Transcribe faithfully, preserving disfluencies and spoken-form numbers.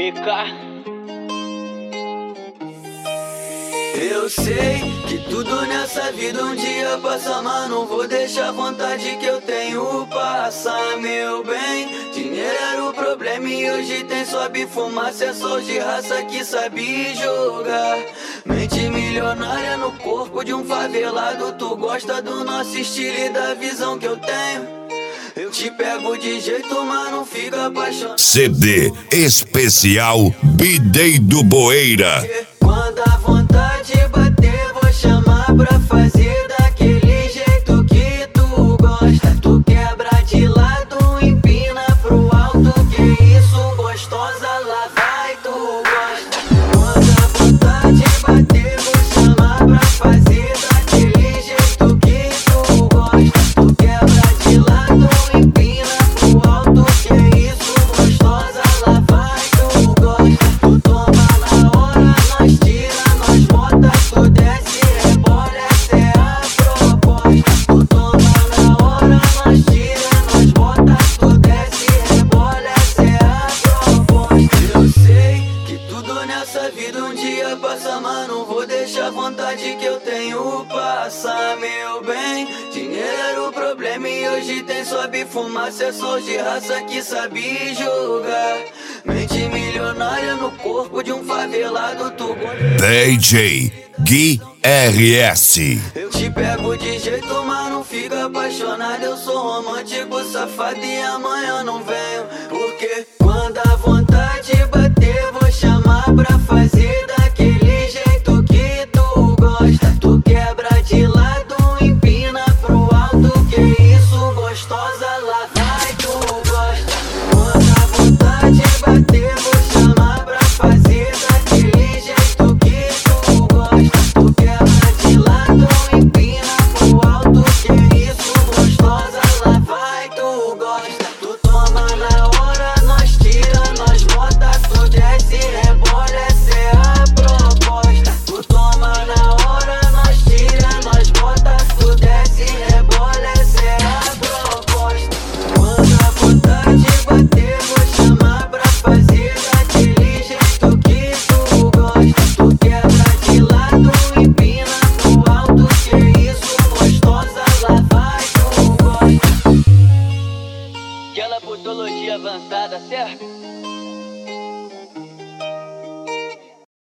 B K. Eu sei que tudo nessa vida um dia passa, mas não vou deixar a vontade que eu tenho passar, meu bem. Dinheiro era o problema e hoje tem sobe fumaça, é só os de raça que sabe jogar. Mente milionária no corpo de um favelado, tu gosta do nosso estilo e da visão que eu tenho. Eu te pego de jeito, mas não fica apaixonado. C D especial B-Day do Boeira. Quando a vontade bater, vou chamar pra fazer daquele jeito que tu gosta. Tu quebra de lado, empina pro alto, que isso gostosa, lá vai, tu gosta. Quando a vontade bater, vou chamar pra fazer daquele jeito que tu gosta. Tu quebra de lado, empina pro alto, que isso gostosa, lá vai, tu gosta. Tu toma na hora, nós tira, nós bota, tu desce, rebola, essa é a proposta. Tu toma na hora, nós tira, nós bota, tu desce, rebola, essa é a proposta. Eu sei que tudo nessa vida um dia passa, mas não vou deixar a vontade que eu tenho passar, meu bem. Dinheiro era o problema e hoje tem sobe fumaça, é só os de raça que sabe jogar. Mente milionária no corpo de um favelado, tu gosta. D J Gui R S. Eu te pego de jeito, mas não fica apaixonado. Eu sou romântico, safado e amanhã não vem.